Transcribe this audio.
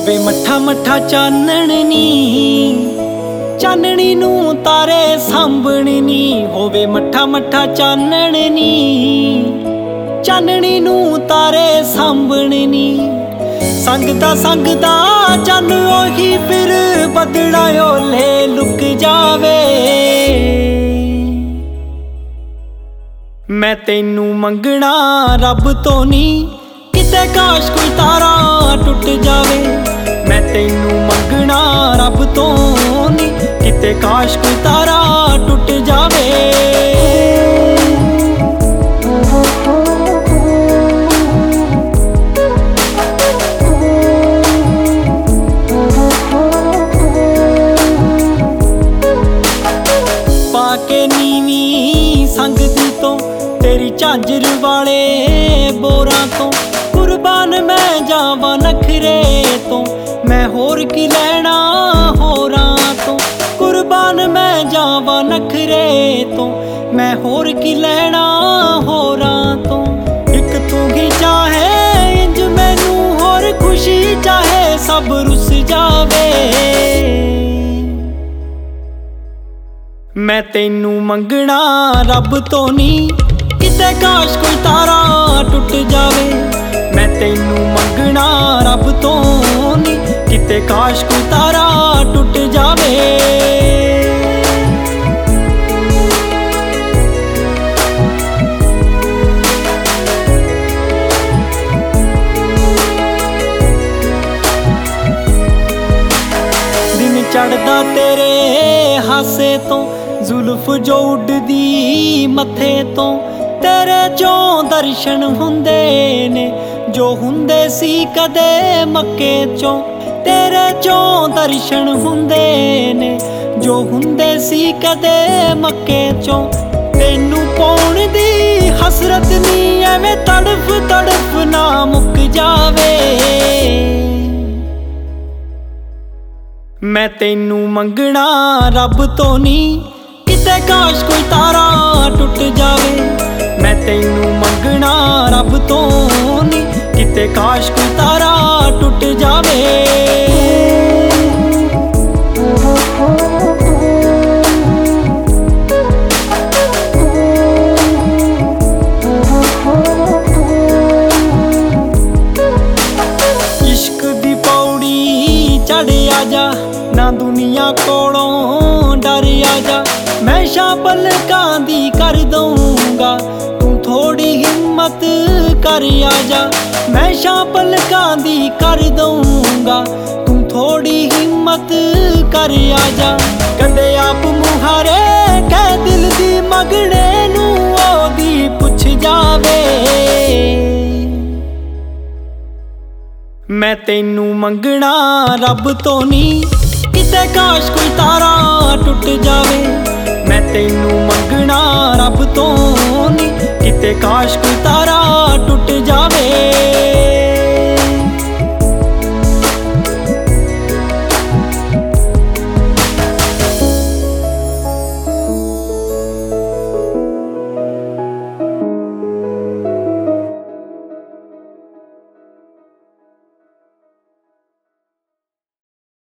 ਹੋਵੇ ਮੱਠਾ ਮੱਠਾ ਚਾਨਣ ਨੀ, ਚਾਨਣੀ ਨੂੰ ਤਾਰੇ ਸਾਂਭਣ ਨੀ। ਹੋਵੇ ਮੱਠਾ ਮੱਠਾ ਚਾਨਣ ਨੀ, ਚਾਨਣੀ ਨੂੰ ਤਾਰੇ ਸਾਂਭਣ ਨੀ। ਸੰਗਦਾ ਸੰਗਦਾ ਚੰਨ ਉਹੀ ਫਿਰ ਬੱਦਲਾਂ ਓਲੇ ਲੁਕ ਜਾਵੇ। ਮੈਂ ਤੈਨੂੰ ਮੰਗਣਾ ਰੱਬ ਤੋਂ ਨੀ, ਕਿਤੇ ਕਾਸ਼ ਕੋਈ ਤਾਰਾ ਟੁੱਟ ਜਾਵੇ। ਮੈਂ ਤੈਨੂੰ ਮੰਗਣਾ ਰੱਬ ਤੋਂ ਨੀ, ਕਿਤੇ ਕਾਸ਼ ਕੋਈ ਤਾਰਾ ਟੁੱਟ ਜਾਵੇ। ਪਾ ਕੇ ਨੀਵੀਂ ਸੰਗਦੀ ਤੋਂ ਤੇਰੀ ਝਾਂਜਰ ਵਾਲੇ ਬੋਰਾਂ ਤੋਂ, ਕੁਰਬਾਨ ਮੈਂ ਜਾਵਾਂ ਨਖਰੇ ਤੋਂ। ਮੈਂ ਹੋਰ ਕੀ ਲੈਣਾ ਹੋਰਾਂ ਤੋਂ, ਕੁਰਬਾਨ ਮੈਂ ਜਾਵਾਂ ਨਖਰੇ ਤੋਂ। ਮੈਂ ਹੋਰ ਕੀ ਲੈਣਾ ਹੋਰਾਂ ਤੋਂ। ਇੱਕ ਤੂੰ ਹੀ ਚਾਹੇ ਇੰਜ ਮੈਨੂੰ, ਹੋਰ ਖੁਸ਼ੀ ਚਾਹੇ ਸਭ ਰੁੱਸ ਜਾਵੇ। ਮੈਂ ਤੈਨੂੰ ਮੰਗਣਾ ਰੱਬ ਤੋਂ ਨੀ, ਕਿਤੇ ਕਾਸ਼ ਕੋਈ ਤਾਰਾ ਟੁੱਟ ਜਾਵੇ। ਮੈਂ ਤੈਨੂੰ ਮੰਗਣਾ ਰੱਬ ਤੋਂ ਨੀ, ਕਿਤੇ ਕਾਸ਼ ਕੋਈ ਤਾਰਾ ਟੁੱਟ ਜਾਵੇ। ਦਿਨ ਚੜ੍ਹਦਾ ਤੇਰੇ ਹਾਸੇ ਤੋਂ, ਜ਼ੁਲਫ ਜੋ ਉੱਡਦੀ ਮੱਥੇ ਤੋਂ। ਤੇਰੇ ਚੋਂ ਦਰਸ਼ਨ ਹੁੰਦੇ ਨੇ ਜੋ ਹੁੰਦੇ ਸੀ ਕਦੇ ਮੱਕੇ ਚੋਂ। ਤੇਰੇ ਚੋਂ ਦਰਸ਼ਨ ਹੁੰਦੇ ਨੇ ਜੋ ਹੁੰਦੇ ਸੀ ਕਦੇ ਮੱਕੇ ਚੋਂ। ਤੈਨੂੰ ਪਾਉਣ ਦੀ ਹਸਰਤ ਨੀ, ਐਵੇਂ ਤੜਫ ਤੜਫ ਨਾ ਮੁੱਕ ਜਾਵੇ। ਮੈਂ ਤੈਨੂੰ ਮੰਗਣਾ ਰੱਬ ਤੋਂ ਨੀ, ਕਿਤੇ ਕਾਸ਼ ਕੋਈ ਤਾਰਾ ਟੁੱਟ ਜਾਵੇ। ਮੈਂ ਤੈਨੂੰ ਮੰਗਣਾ ਰੱਬ ਤੋਂ ਨੀ, ਕਿਤੇ ਕਾਸ਼ ਕੋਈ ਤਾਰਾ ਟੁੱਟ ਜਾਵੇ। ਇਸ਼ਕ ਦੀ ਪੌੜੀ ਚੜ੍ਹ ਆਜਾ, ਨਾ ਦੁਨੀਆ ਕੋਲੋਂ ਡਰ ਆਜਾ। ਮੈਂ ਸ਼ਾਂ ਪਲਕਾਂ ਦੀ ਕਰ ਦਊਂਗਾ, ਤੂੰ ਥੋੜੀ ਹਿੰਮਤ ਕਰ ਆਜਾ। ਮੈਂ ਸ਼ਾਂ ਪਲਕਾਂ ਦੀ ਕਰ ਦਊਂਗਾ, ਤੂੰ ਥੋੜੀ ਹਿੰਮਤ ਕਰ ਆਜਾ। ਕਦੇ ਆਪ ਮੁਹਾਰੇ ਕਹਿ ਦਿਲ ਦੀ ਮੰਗਣੇ ਨੂੰ, ਉਹਦੀ ਪੁੱਛ ਜਾਵੇ। ਮੈਂ ਤੈਨੂੰ ਮੰਗਣਾ ਰੱਬ ਤੋਂ ਨੀ, ਕਿਤੇ ਕਾਸ਼ ਕੋਈ ਤਾਰਾ ਟੁੱਟ ਜਾਵੇ। ਮੈਂ ਤੈਨੂੰ ਮੰਗਣਾ ਰੱਬ ਤੋਂ ਨੀ, ਕਿਤੇ ਕਾਸ਼ ਕੋਈ ਤਾਰਾ ਟੁੱਟ ਜਾਵੇ।